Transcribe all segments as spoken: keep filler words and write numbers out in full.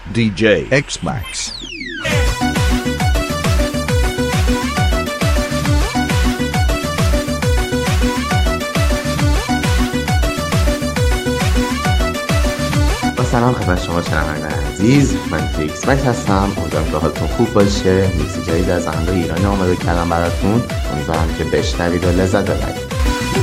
دی جی X Max. سلام خدمت شما شنوندگان عزیز، من ایکس مکس هستم. امیدوارم که حالتون خوب باشه. میکس جدید از آهنگای ایرانی آماده کردم براتون. امیدوارم که بشنوید و لذت ببرید.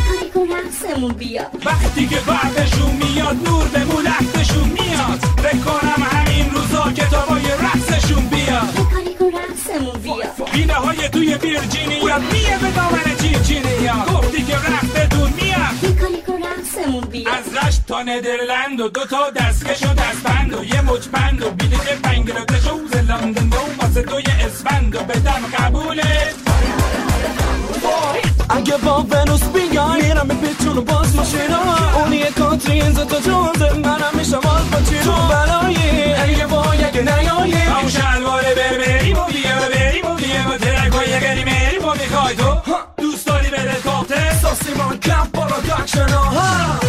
وقتی که برقشون میاد نور به مولختشون میاد، بکنم همین روزا کتابای رقصشون بیاد. بینه های توی ویرجینیا میه به دامن چینچینیا، گفتی که رفت دون میاد از رشت تا ندرلند و دو تا دستکش و دستبند و یه مچبند و بیده که بنگلادش و زلندن و واسه دوی اسفند و بدم قبوله. اگه با ونوس بیای میرم به پیچون و باز ماشینا، اونی کاترین زتا جونزه منم میشم آل پاچینو. تو بلایی اگه وای اگه نیایی همون شلواره بربریم و بیه و بریم و بیه و ترکای گری میریم و میخوای تو دوست داری بده کافته ساسیمان کپ بالا داکشنا ها.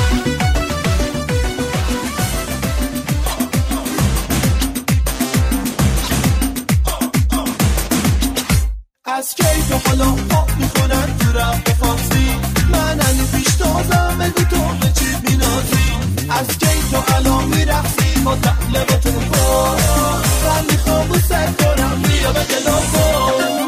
از کیف و حالا پاپ میکنن تو رفت فارسی، من علی پیش تازم بگو تو به چی بینازی. از کیف و الان میرخصی با تقلب تو با من میخوام بوست کنم بیا به دلافا.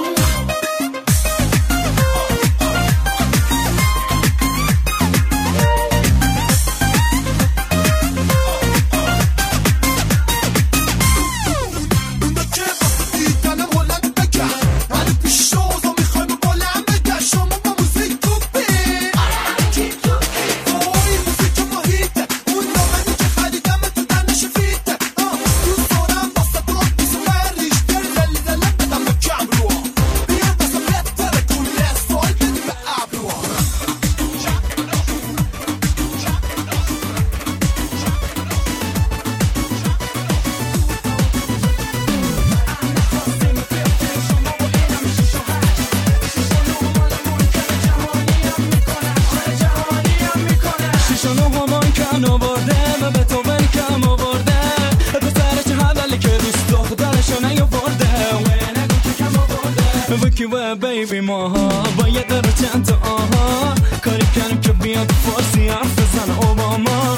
بیبی ماها باید داره چند تا آها کاری کنیم که بیاد فارسی حرف بزن اوباما.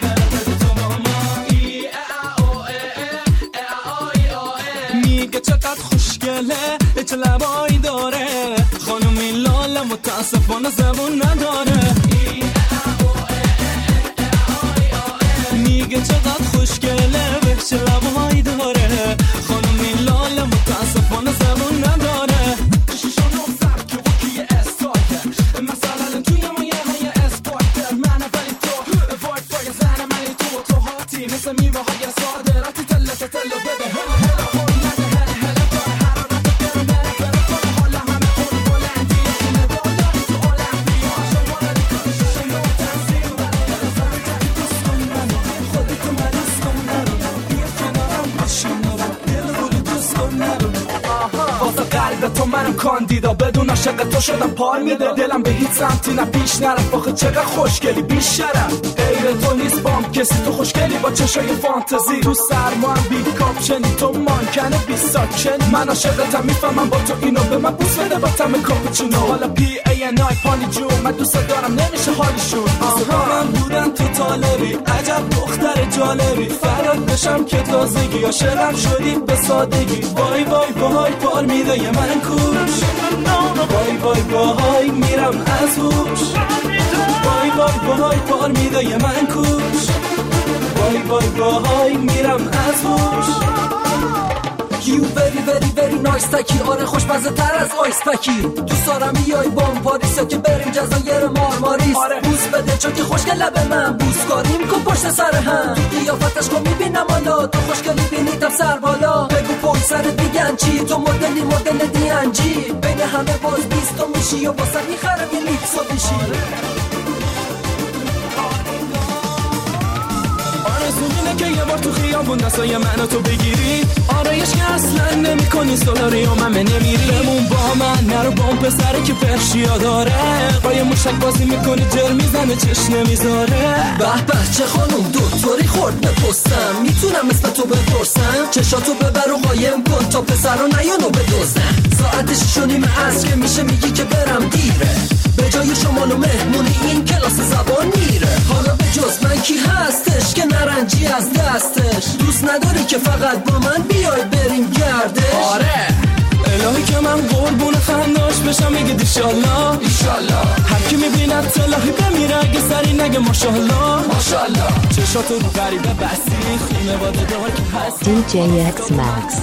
میگه چقدر خوشگله چه لبایی داره، خانومی لاله متاسفانه زبون نداره. میگه چقدر خوشگله چه لبایی داره، خانومی لاله متاسفانه زبون نداره. تو منم کاندیدا بدون عاشق تو شدم پار میده، دلم به هیچ سمتی نه پیش نرفت. آخه چقدر خوشگلی بی شرف، غیر تو نیست بام کسی. تو خوشگلی با چشای فانتزی، تو سرما هم بی کاپشنی، تو مانکنه بی ساکشن. من عاشقتم میفهمم با تو اینو به من بوس بده با تم کاپوچینو. حالا پی ای ان آی پانی جون من دوست دارم نمیشه حالیشون. آها من بودن تو طالبی عجب دختر جالبی، فراد بشم که تازگی عاشقم شدی به سادگی. وای وای وای پار میده یه من کوش، وای وای وای میرم از هوش. وای وای وای پار میده یه من کوش، وای وای وای میرم از هوش. You very very very nice تکی، آره خوشمزه تر از آیس پکی. دوست دارم بیای بام پاریس یا که بریم جزایر مارماریس. آره بوس بده چون که خوشگل لبه من بوس کاریم کن پشت سر هم. تو قیافتش کن میبینم حالا تو خوشگلی بینیدم سر بالا. بگو پشت سرت میگن چی، تو مدلی مدل دی ان جی. بین همه باز بیست تو میشی و باسه میخرم یه لیپسو بشی. آرزومینه که یه بار تو خیابون دستای منو تو بگیری. آرایش که اصلا نمی کنی سولاری و من نمیری. بمون با من نرو با اون پسره که پرشیا داره. با یه موشک بازی میکنی جر میزنه چش نمیذاره. به به چه خانوم دوتوری کرد بپستم، میتونم اسم تو بپرسم؟ چشاتو ببر و قایم کن تا پسر رو نیانو بدوزم. ساعتش شونیم عصر که میشه میگی که برم دیره، به جای شمال و مهمونی این کلاس زبان میره. حالا به جز من کی هستش که نرنجی از دستش؟ دوست نداری که فقط با من بیای بریم گردش؟ آره الهی که من قربون خنداش بشم میگه دیشالله ایشالله، هر کی میبیند تلاهی بمیره اگه سری نگه ماشالله ماشالله. چشاتو رو غریبه بستی خونه واده دار که هستی دی جی اکس مکس.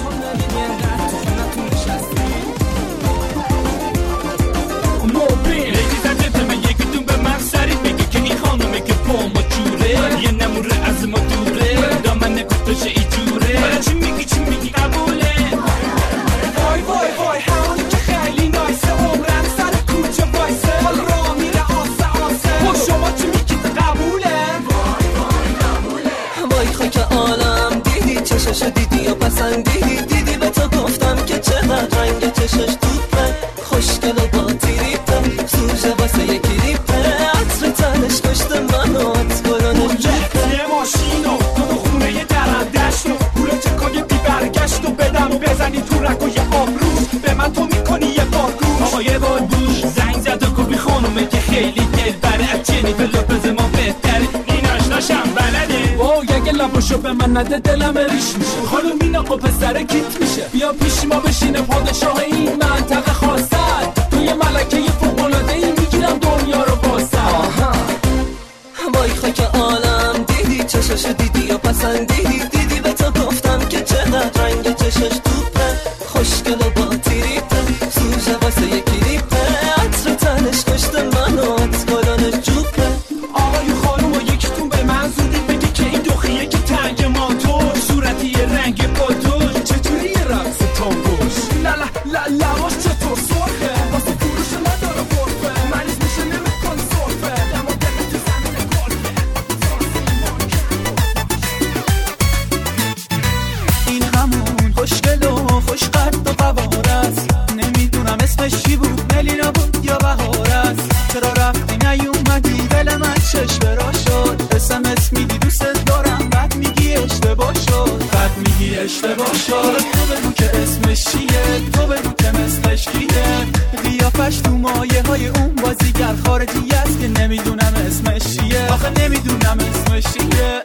موبیل دیدم یکیتون به من سری بگه که این خانومه که پا ما جوره، یه نموره از ما دوره، دامن کتاش ایجوره. چی میگی چی میگی قبوله؟ وای وای وای همونی که خیلی نایسه، عمرم سر کوچه وایسه، حال را میره آسه آسه. خب شما چی میگید قبوله؟ وای وای قبوله. وای خاک عالم دیدی چشش دیدی یا پسندی؟ دیدی به تو گفتم که چقدر رنگ چشش توپه، خوشگل و با تیریپه، سوژه واسه یکی ریپه، عطر تنش کشت منو ات برانش جیپه. یه ماشینو تو تو خونه یه درندشت و پول چکای بی برگشت و بدم و بزنی تو رک و یه آبروز به من تو میکنی یه بار گوش. آقا یه بار گوش زنگ زد و گفتی خانومه که خیلی دل بره، از جنیفر لوپز ما بهتره، این آشناشم بلده. واو اگه لباشو به من نده دلم ریش میشه، خانوم این آقا پسر کیت میشه، بیا پیش ما بشینه پادشاه این منطقه خواستد، تو یه ملکه یه فوق‌العاده ای میگیرم دنیا رو باسد. وای خاک عالم دیدی چشش دیدی یا پسندی؟ دیدی به تو گفتم که چقدر رنگ چشش توپه، خوشگل و با تیریپه، سوژه واسه یکی ریپه، عطر تنش کشت منو ات بالانش جوپه. آقای خانوم و یکیتون به من زودی بگی که این دخیه که تنگ ماتور، صورتی یه رنگ پاتور، چطوری یه رقص تانگوش؟ لا لا لا لواش چطور سرخه، واسه فروش نداره غرفه، مریض میشه نمیکن صرفه، اما دلت تو زمین گلفه. این همون خوشگل و خوشقد و قوار است، نمیدونم اسمش چی بود، ملینا بود یا بهار است. چرا رفتی نیومدی دل من شش برا شد، اسم اسم میدی دوست دارم بعد میگی اشتباه شد، بعد میگی اشتباه شد. تو بگو که اسمش چیه، تو بگو که مثلش کیه، قیافش تو مایه های اون بازیگر خارجی است که نمیدونم اسمش چیه، آخه نمیدونم اسمش چیه.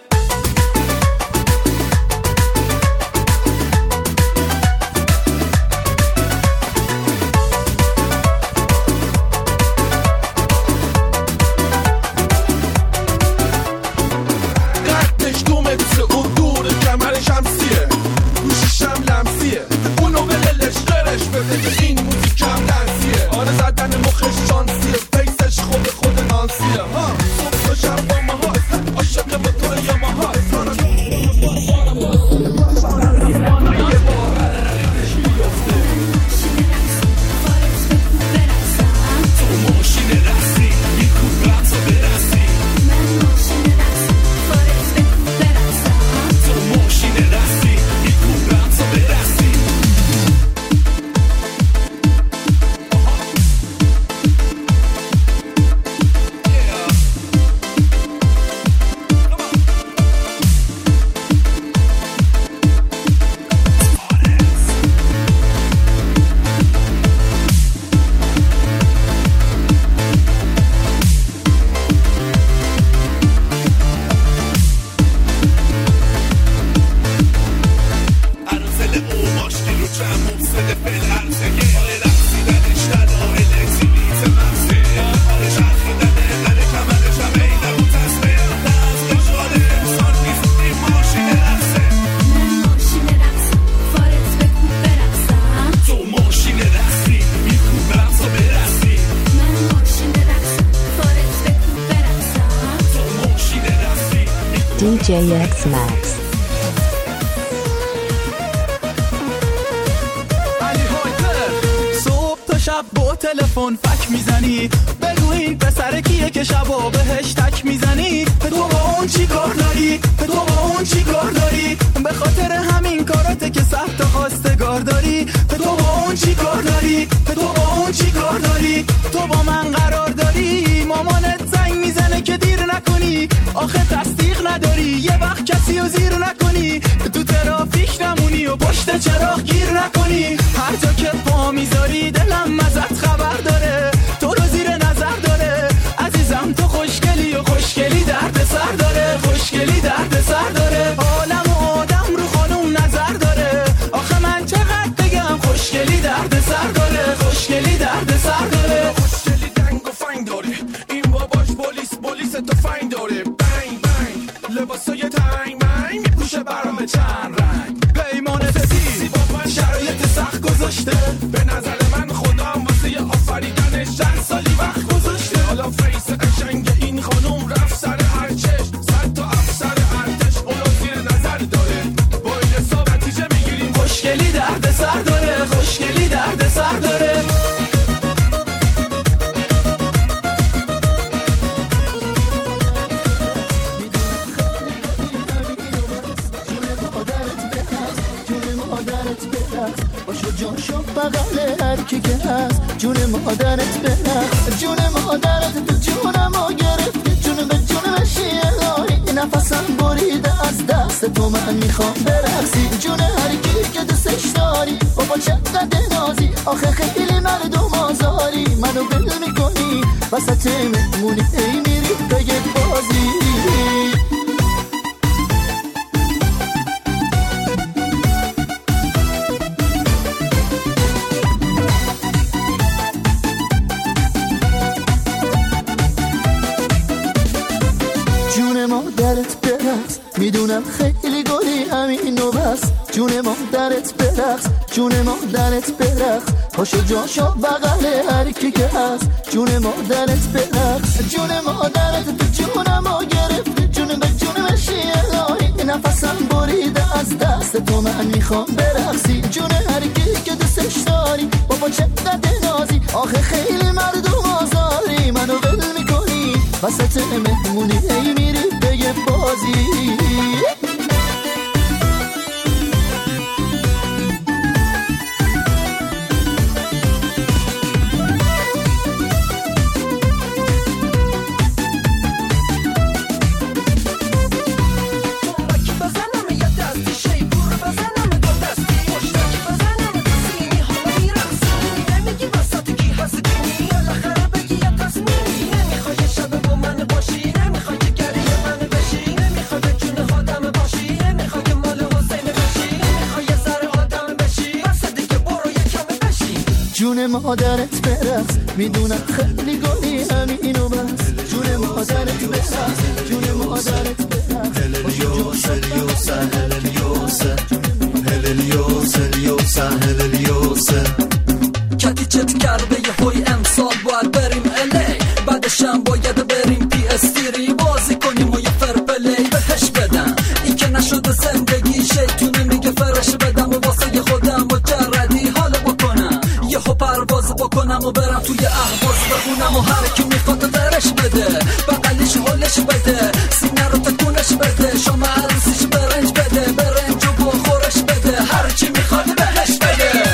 این موزیک هم لنسیه، آره زدن مخش شانسیه، فیسش خود خود نانسیه. ها صبح و شب با ما هست، عاشق با تو یا ما هست. تو ماشین رقصی یک کوبرت رو برسی، من ماشین رقصی فارز بکن برقصم، تو ماشین رقصی یک کوبرت رو برسی. دی جی اکس مکس. صبح تا شب با تلفن فک میزنی، بگو این پسر کیه که شبا بهش تک میزنی، تو با اون چی کار داری، تو با اون چی کار داری، به خاطر همین کاراته که سخت خواستگار داری، تو با اون چی کار داری، تو با اون چی کار داری، تو با من قرار داری، مامانت زنگ میزنه که دیر نکنی، آخه تصدیق نداری، یه وقت کسی رو زیر نکنی، تو ترافیک نمونی و پشت چراغ گیر نکنی. هر جا که پا میذاری دلم ازت خبر داره، تو رو زیر نظر داره عزیزم. تو خوشگلی و خوشگلی درد سر داره، خوشگلی درد سر داره. عالم و آدم رو خانوم نظر داره، آخه من چقدر بگم خوشگلی درد سر داره، خوشگلی درد سر داره. خوشگلی دنگ و فنگ داره، این باباش پلیس پلیس تو فنگ داره. بنگ بنگ لباسای تنگ منگ میپوشه برام چند رنگ. پیمان سسی با من شرایط سخت گذاشته، به نظر من خودم واسه آفریدنش چند سالی وقت گذاشته. حالا فیس قشنگ این خانوم رفت سر هر چشم، صد تا افسر ارتش اونو زیر نظر داره. با این حساب نتیجه میگیریم خوشگلی درد سر داره، خوشگلی درد سر داره. بغل هر کی که هست جون مادرت برخ، جون مادرت تو جونمو گرفتی، جون به جون بشی الهی. نفسم بریده از دست تو، من میخوام برقصی. جون هر کی که دوستش داری بابا چقدر نازی، آخه خیلی مردم آزاری. منو ول میکنی وسط مهمونی، ای میری بگه بازی. مادرت برقص، میدونم خیلی گلی همینو بس. جون مادرت برقص، جون مادرت برقص، پاشو جاشو بغل هر کی که هست. جون مادرت برقص، جون مادرت تو جونمو گرفتی، جون به جون بشی الهی. نفسم بریده از دست تو، من میخوام برقصی. جون هر کی که دوستش داری بابا چقدر نازی، آخه خیلی مردم آزاری. منو ول میکنی وسط مهمونی، ای میری بگه بازی. جون مادرت برقص، میدونم خیلی گلی همینو بس. جون مادرت برقص، جون مادرت برقص. هللیوسا هللیوسا هللیوسا هللیوسا هللیوسا هللیوسا. کتی چت کرده یه های امسال باید بریم الی، بعدش هم باید بریم پی استیری بازی کنیم و یه فرپلی بهش بدم. این که نشده زندگی شیطونی میگه فرش بدم و واسه خودم مجردی حالا بکنم. یه ها پرواز بکنم و برم توی اهواز بخونم و هر کی میخواد درش بده، بقلیش حالش بده، سینه رو تکونش بده، شام عروسیش برنج بده، برنج و بخورش بده، هر چی میخواد بهش بده.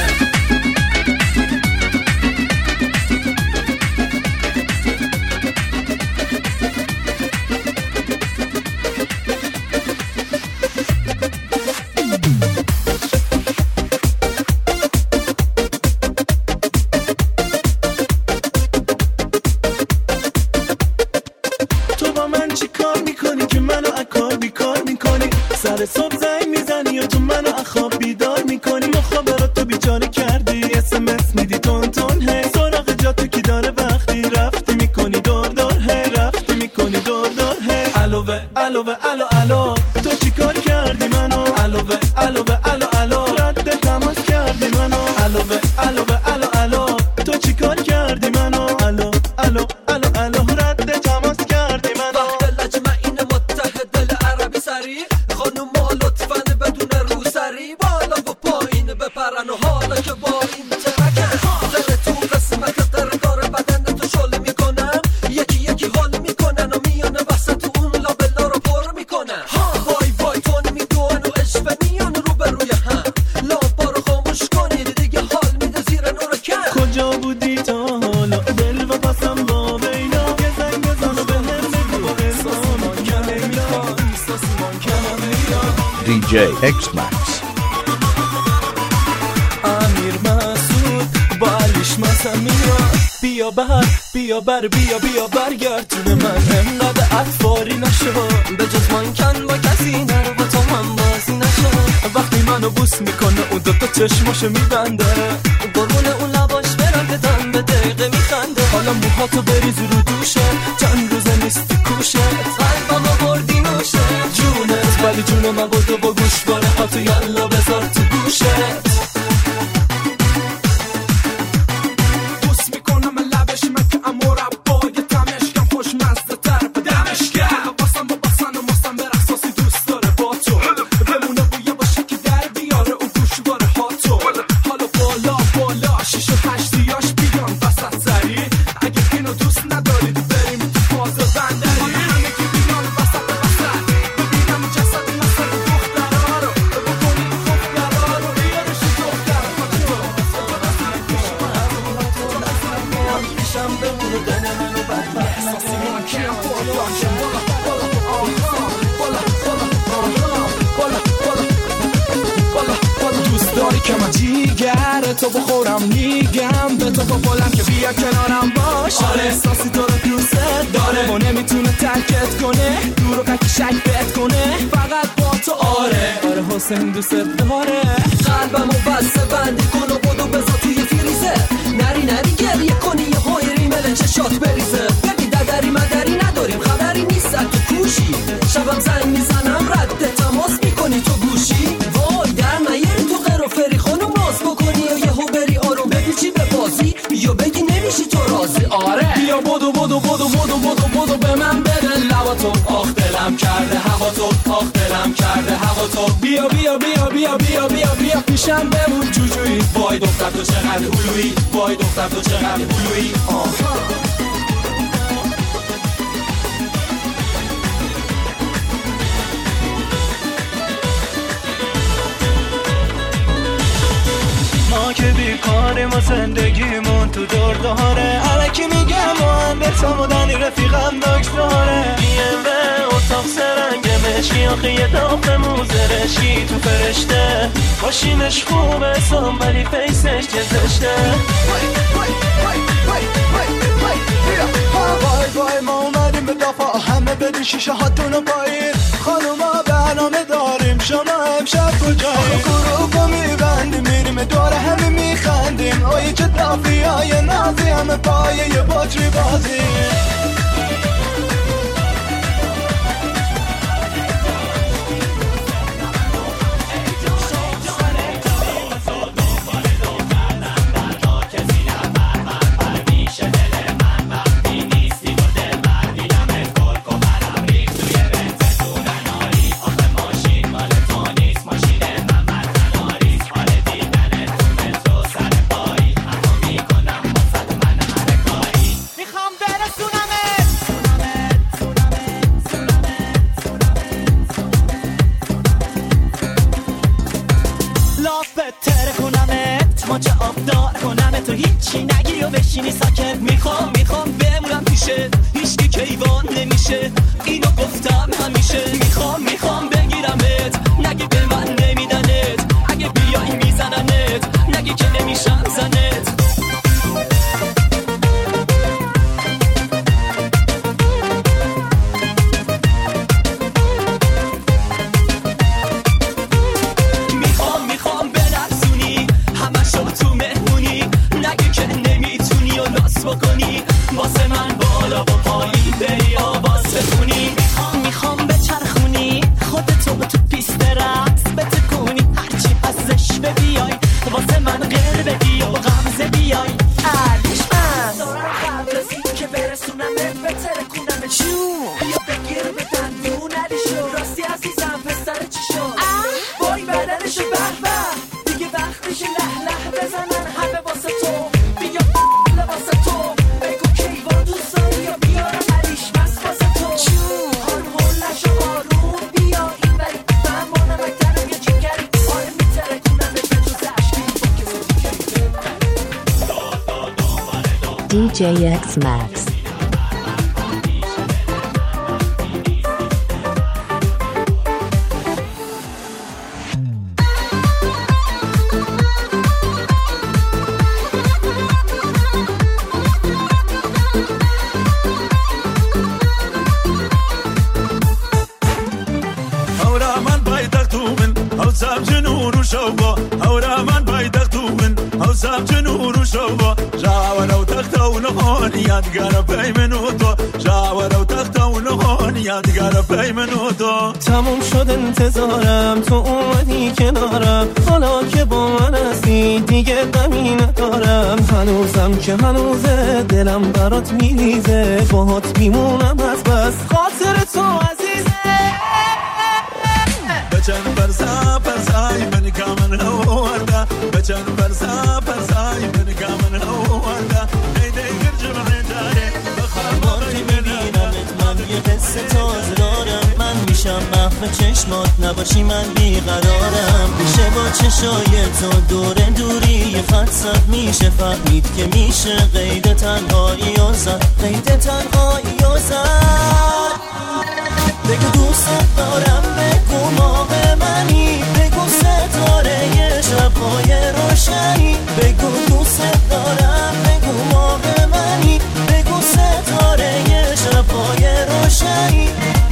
سر صبح زنگ میزنی و تو منو اخواب بیدار میکنی، مخابراتو بیچاره کردی، اس ام اس میدی تون تون، هی سراغ جاتو کی داره وقتی رفتی میکنی دور دور، هی رفتی میکنی دور دور، هی الوه الوه الو الو تو چی کار کردی منو، الوه الوه الو الو رد تماس کردی منو، الوه الوه الو الو تو چی کار کردی منو، الو الو الو الو رد تماس کردی منو. وقت لجمع این متحد عربی سری خانوم ما لطفاً بدون روسری، بالا و پایین بپرن و حالا که با این ترکن دل تو قسمت درکار بدن تو شل میکنم، یکی یکی حال میکنن و میانه وسط اون لابلا رو پر میکنن. وای وای تو نمیدون و عشق میان رو به روی هم دی جی اکس مکس. امیر مسعود با علیش مثلا میاد بیا بر بیا بر بیا بیا برگردون من انقدر اطفاری نشو به جز من کن با کسی نرو با تو من بازی نشو وقتی منو بوس میکنه اون دوتا چشماشو میبنده قربون اون لباش برم که دم به دقیقه میخنده حالا موهاتو بریز رو دوشه چند روزه نیستی کوشه قلبمو بردی نوشه جونت ولی جون من بردو با گوش باره هاتو یلا بذار تو گوشت تو بخورم میگم به تو با بلم که بیا کنارم باش آره احساسی تو رو دوست داره و نمیتونه ترکت کنه دور و قکی شک بهت کنه فقط با تو آره آره حسین دوست داره قلبمو بسته بندی کن و بدو بذار توی فریزه نری نری گریه کنی یه های ریمل چشات بریزه ببین ددری مدری نداریم خبری نیست تو کوشی شبم زنگ میزنم رد تماس میکنی تو گوشی وای در نیاری تو غیر و فری خانم باز بکنی و یهو بری آروم بپیچی به بازی یا بگی نمیشی تو راضی آره بیا بدو بدو بدو بدو بدو بدو به من بده لباتو آخ دلم کرده هواتو آخ دلم کرده هواتو بیا بیا بیا بیا بیا بیا بیا پیشم بمون جوجویی وای دختر تو چقدر هلویی وای دختر تو چقدر هلویی آها ما که بیکاریم و زندگیمون تو دور داره علکی میگم مهندس همودنی رفیقم دکتره بیم به اتاق سرنگ مشکی آخه یه داغ موزرشی تو فرشته ماشینش خوبه سام ولی فیسش گذشته وای وای ما اومدیم به دفاع همه بدین شیشه هاتونو پایین خانوما برنامه داریم شما امشب کجاییم گروه میبندیم میریم دور همه میخندیم آیی چه دافی های نازی همه پایه یه باتری بازی دی جی اکس Max. هوسام جنور وشوبا هورا من بايدق تومن هوسام جنور وشوبا جاورا وتختا ونهون یادگار پی منو تو جاورا وتختا ونهون یادگار پی منو تو تموم شد انتظارم تو اومدی کنارم حالا که با من هستی دیگه غمی ندارم هنوزم که هنوزه دلم برات میریزه باهات میمونم از بس خاطر تو عزیزه بچن برزا برزای من کامن هوردا بچن برزا برزای من کامن هوردا دی دی گرجم عنداره بخوابی میبینمت من یه قصه تازه دارم من میشم محو چشمات نباشی من بیقرارم میشه با چشای تو دور دوری یه خط صد میشه فهمید که میشه قید تنهایی و زد قید تنهایی و زد بگو دوست دارم بگو ماه منی بگو ستاره یه شبهای روشنی بگو دوست دارم بگو ماه منی بگو ستاره یه شبهای روشنی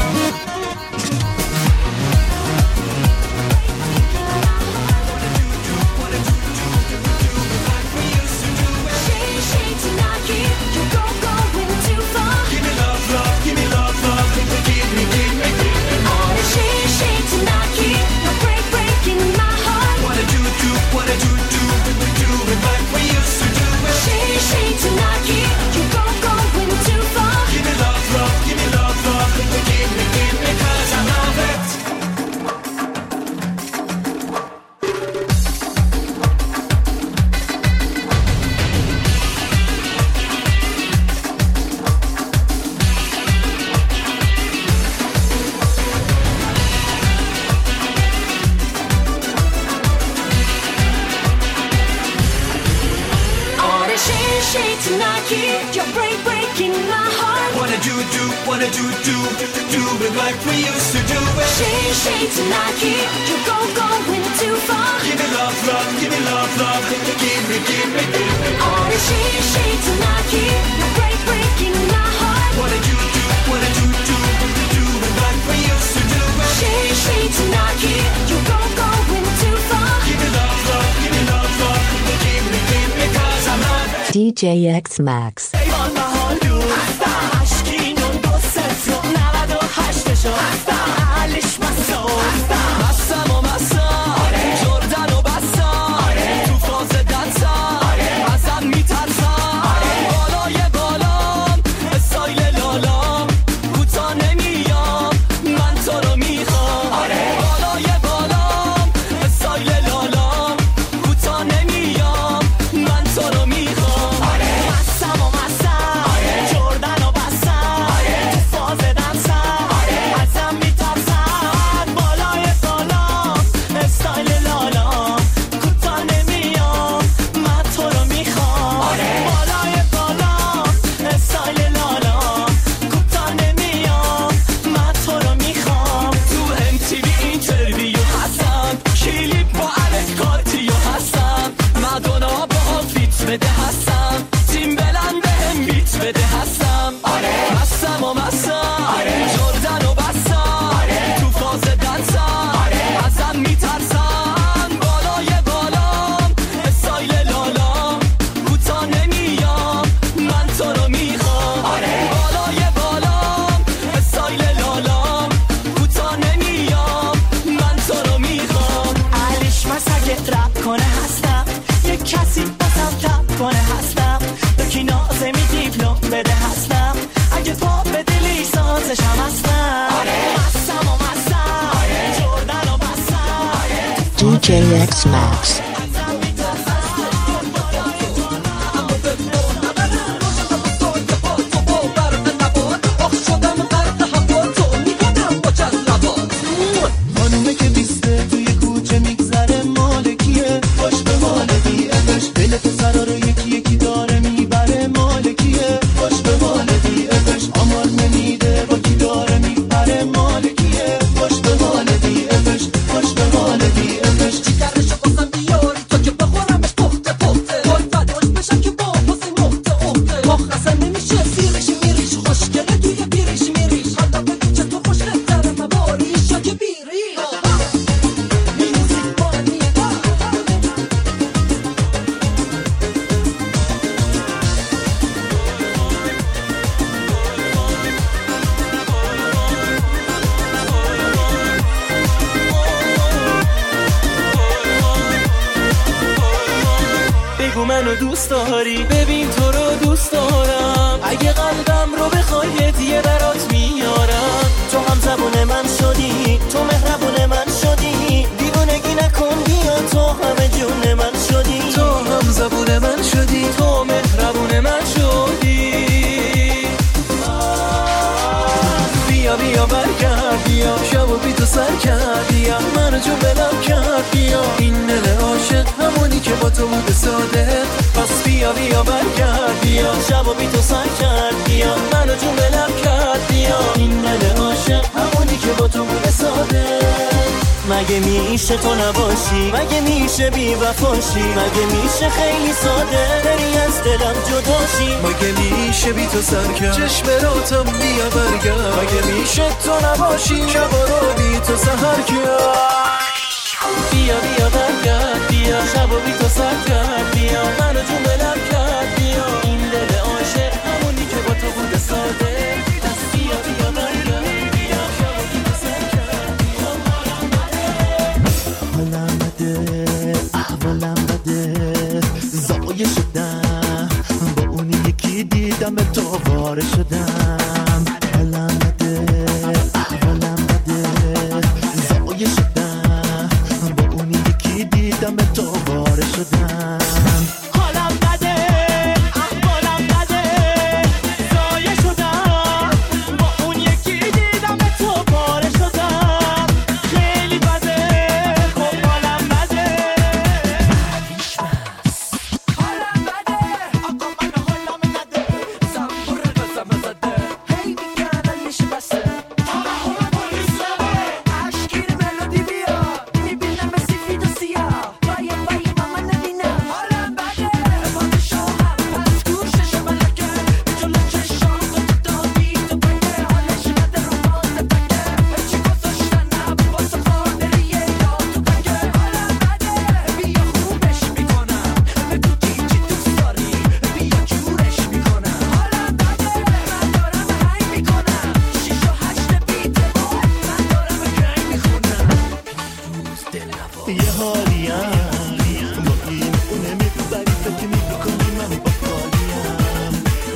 دی جی X Max. دی جی X Max. Yo بگو منو دوست داری، ببین تو رو دوست دارم، اگه قلبم رو بخوای هدیه برات میارم. تو هم زبون من شدی، تو مهربون من شدی، دیوونگی نکن بیا، تو همه جون من شدی، تو هم زبون من شدی، تو مهربون من شدی. بیا بیا برگرد بیا، شبو بی تو سر کرد بیا، منو جون بلم کرد بیا، این دل عاشق همونی که با تو بود صادق. پس بیا بیا برگرد بیا، شبو بی تو سر کرد بیا، منو جون بلم کرد بیا، این دل عاشق همونی که با تو بود صادق. مگه میشه تو نباشی، مگه میشه بی وفاشی، مگه میشه خیلی ساده بری از دلم جداشی، مگه میشه بی تو سر کرد چشم راتم بیا برگرد، مگه میشه تو نباشی شبا رو بی تو سهر کرد. بیا بیا برگرد بیا، شبا بی تو سر کرد بیا، منو جون بلم کرد بیا، این دل عاشق همونی که با تو بوده ساده. بیا بیا برگرد بیا، شبا بی تو سر کرد بیا. حالم بده احوالم بده، زایه شدم با اونی یکی دیدم تو واره شدم. حالم بده احوالم بده، زایه شدم با اونی یکی دیدم تو واره شدم. حالم بده احوالم بده، زایه شدم با اون یکی دیدم تو واره شدم. خیلی بده خب حالم بده، حالم بده آقا من حالم نده، زنبور بزم زده هی میگردن میشه بسه، اشکیر ملودی بیا، میبینم سفید و سیاه، وای وای ماما نبینم. حالم بده پادشاهم پس گوشش ملکه، جلو چشام تو دادی تو بگه، حالش بده رو بازه بگه، هرچی گذاشتن نبو واسه خاطریه یا تو بگه. حالم بده بیا خوبش میکنم، بگو چی چی دوست داری بیا جورش میکنم. حالم بده من دارم هنگ میکنم، شیش و هشت بیت بود من دارم گنگ میخونم. پیروز دل نوا یه حالیم با این اونه میبری فکر میکنی من با حالیم.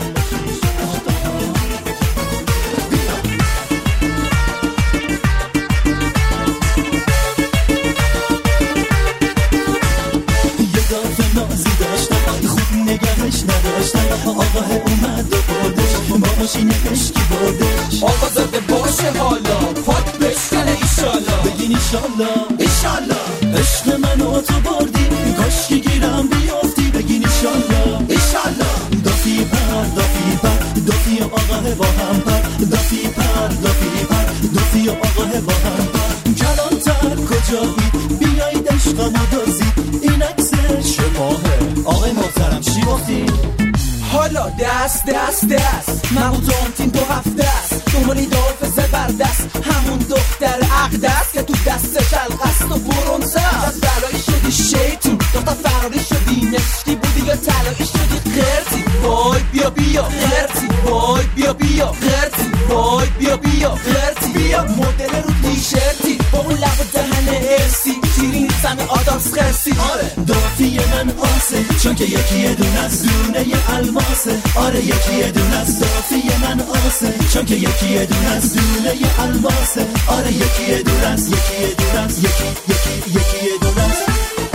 یه دافه نازی داشتم خوب نگهش نداشتم، آقاه اومد و بردش با ماشین عشقی بردش. آقا زده باشه حالا پاک بشکنه ایشالا، بگین ایشالله ایشالا عشق منو تو بردی، کاش که گیرم بیافتی، بگین ایشالله ایشالا. دافی پر دافی پر دافی آقاه با هم پر، دافی پر دافی پر دافی آقاه با هم پر. کلانتر کجایی بیایید عشقمو دازید، این عکس شماهه آقای محترم چی گفتی؟ حالا دست دست دست مموتون تیم دو هفته است، دومونی دافه زبردست همون دختر عقدست که تو دستش القست و برونزه از بلایی شدی شیطون، دختر فراری شدی نشتی بودی یا طلایی شدی قرتی. وای بیا بیا قرتی، وای بیا بیا قرتی، وای بیا بیا قرتی. بیا مدل رو تیشرتی با اون لب و دهن ارسی، شیرین سم آدامس خرسی. آره دافی من آسه چون که یکی یه دون از دونه یه الماسه، آره یکی یه دون از دافی من آسه چون که یکی یه دون از دونه یه الماسه، آره یکی یه دون از یکی یه دون از یکی یکی یکی یه دون از.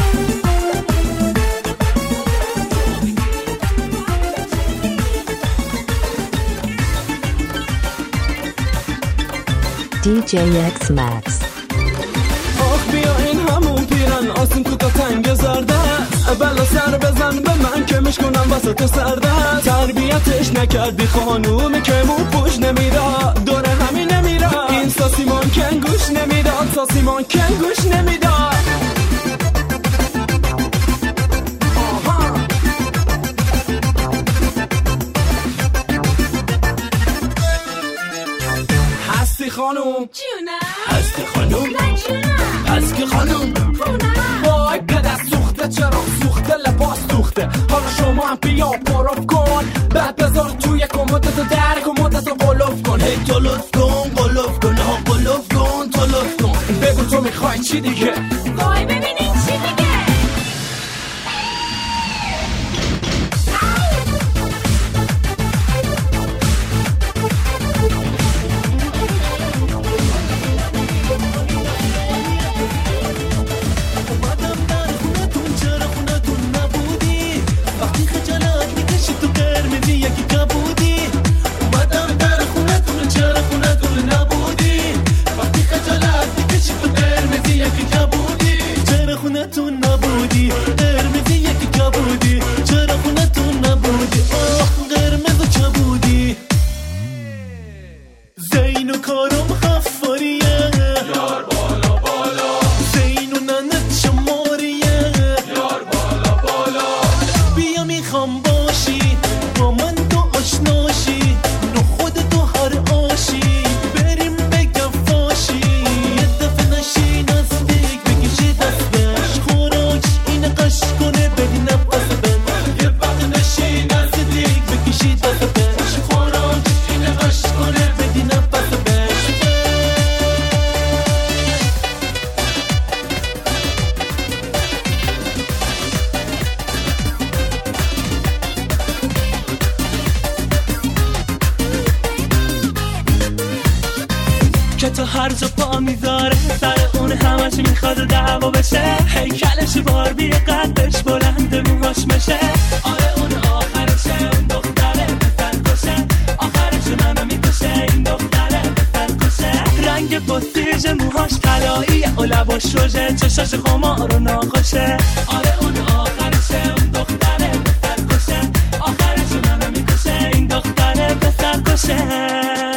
دی جی اکس Max. آخ بیا این همون پیرن آسون تو تا تنگ زرده، بلا سر بزن به من که میشکنم وسط سرده. تربیتش نکردی خانومی که مو پوش نمیداد، دوره همین نمیرد این ساسی مانکن گوش نمیداد، ساسی مانکن گوش نمیداد. هستی خانوم جونم هستی خانوم جونم پس که خانوم وای پدر سوخته چرا سوخته لباس سوخته، حالا شما هم بیا پروف کن، بعد بذار توی کمدت و در کمدت رو قلوف کن. هی تو لطف کن قلوف کن، ها قلوف کن تو لطف کن، بگو تو میخوای چی دیگه. وای ببینین چی دیگه. هرچی میخواد دعوا بشه هیکلش باربی قدش بلند موهاش مشه آره اون آخرشه اون دختره بفر کشه آخرش منو میکشه این دختره بفر کشه رنگ بطیج موهاش طلاییه و لباش روژه چشاش خمار و ناخوشه آره اون آخرشه اون دختره بفر کشه آخرش منو میکشه این دختره بفر کشه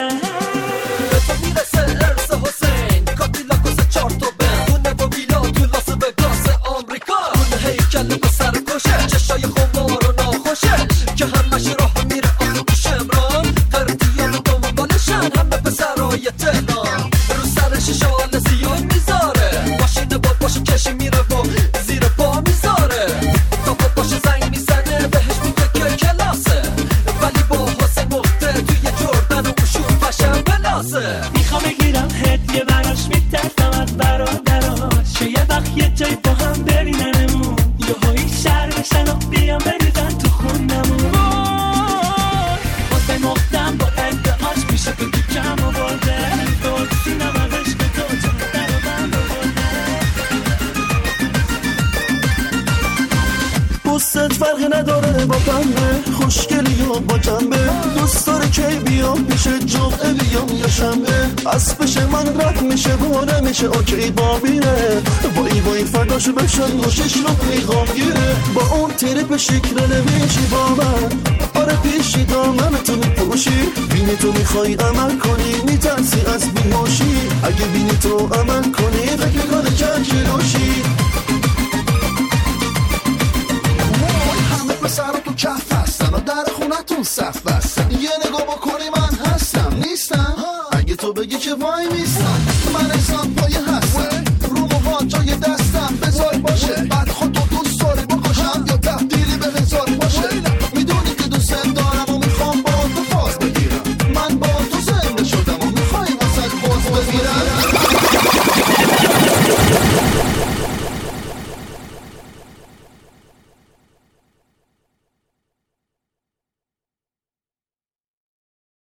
میخوام بگیرم هدیه براش میترسم از برادراش که یه وقت یه جایی با هم ببیننمون یه هایی شر بشن و بیام بریزن تو خونمون واسه مختم با ادعاش میشه که تو کم آورده دور سینم ازش به تو چون در و بند آورده بوست فرقی نداره با پنبه خوشگلی یا با جنبه دوست داره کی بیام میشه جمعه بیام یا شنبه اسبش من رد میشه باره میشه اوکی با بیره با ای با این فرداشو بشن روشش رو میخوام گیره با اون تریپ شکل نمیشی با من آره پیشی دامن تو میپوشی بینی تو میخوای عمل کنی میترسی از بیهوشی اگه بینی تو عمل کنی فکر